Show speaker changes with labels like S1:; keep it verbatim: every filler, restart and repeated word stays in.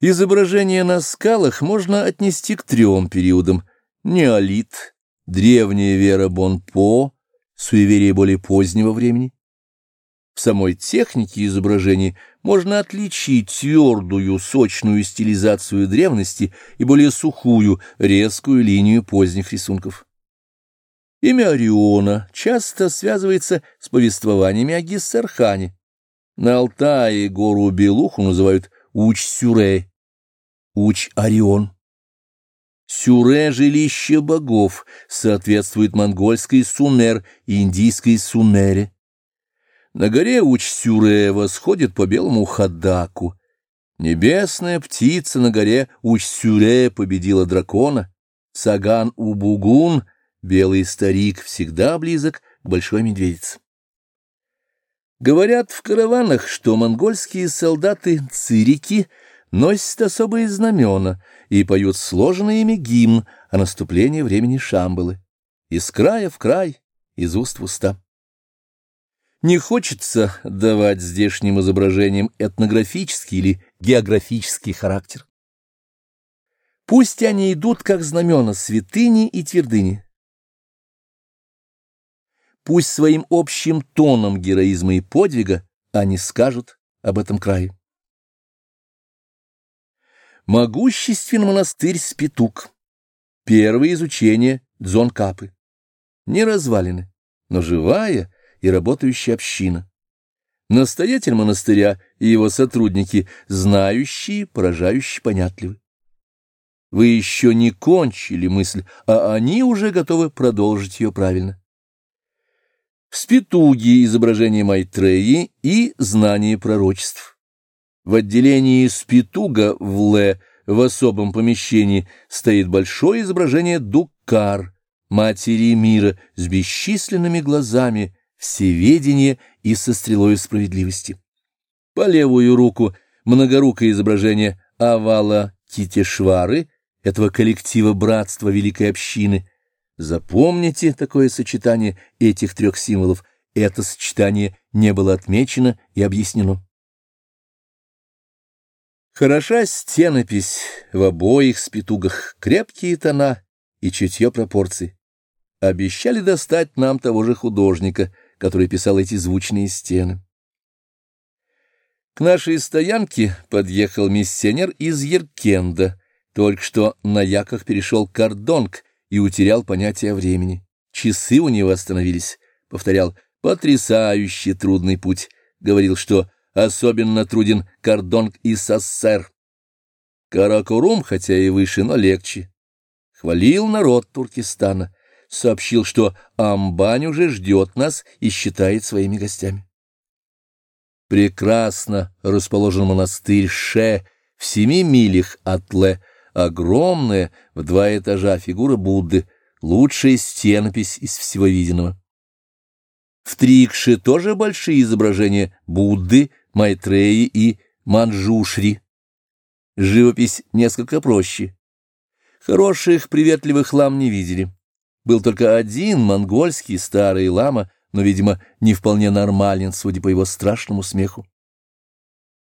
S1: Изображения на скалах можно отнести к трем периодам: неолит, древняя вера Бонпо, суеверие более позднего времени. В самой технике изображений можно отличить твердую, сочную стилизацию древности и более сухую, резкую линию поздних рисунков. Имя Ориона часто связывается с повествованиями о Гиссархане. На Алтае гору Белуху называют Уч-Сюре, Уч-Орион. Сюре — жилище богов, соответствует монгольской Сунер и индийской Сунере. На горе Уч-Сюре восходит по белому Хадаку. Небесная птица на горе Уч-Сюре победила дракона. Саган-Убугун, белый старик, всегда близок к большой медведице. Говорят в караванах, что монгольские солдаты-цирики носят особые знамена и поют сложенный ими гимн о наступлении времени Шамбалы. Из края в край, из уст в уста. Не хочется давать здешним изображениям этнографический или географический характер. Пусть они идут как знамена святыни и твердыни. Пусть своим общим тоном героизма и подвига они скажут об этом крае. Могущественный монастырь Спитук. Первое изучение Дзонкапы. Не развалины, но живая и работающая община. Настоятель монастыря и его сотрудники, знающие, поражающие, понятливы. Вы еще не кончили мысль, а они уже готовы продолжить ее правильно. В Спитуге изображение Майтреи и знание пророчеств. В отделении Спитуга в Ле, в особом помещении, стоит большое изображение Дуккар, матери мира, с бесчисленными глазами, всеведение и со стрелою справедливости. По левую руку многорукое изображение Авала Титешвары, этого коллектива братства великой общины. Запомните такое сочетание этих трех символов. Это сочетание не было отмечено и объяснено. Хороша стенопись в обоих Спитугах, крепкие тона и чутье пропорций. Обещали достать нам того же художника, который писал эти звучные стены. К нашей стоянке подъехал миссионер из Еркенда. Только что на яках перешел Кардонг и утерял понятие о времени. Часы у него остановились. Повторял: потрясающе трудный путь. Говорил, что особенно труден Кардонг и Сассер. Каракорум, хотя и выше, но легче. Хвалил народ Туркестана. Сообщил, что Амбань уже ждет нас и считает своими гостями. Прекрасно расположен монастырь Ше в семи милях от Ле. Огромная в два этажа фигура Будды, лучшая стенопись из всего виденного. В Трикше тоже большие изображения Будды, Майтреи и Манджушри. Живопись несколько проще. Хороших, приветливых лам не видели. Был только один монгольский старый лама, но, видимо, не вполне нормален, судя по его страшному смеху.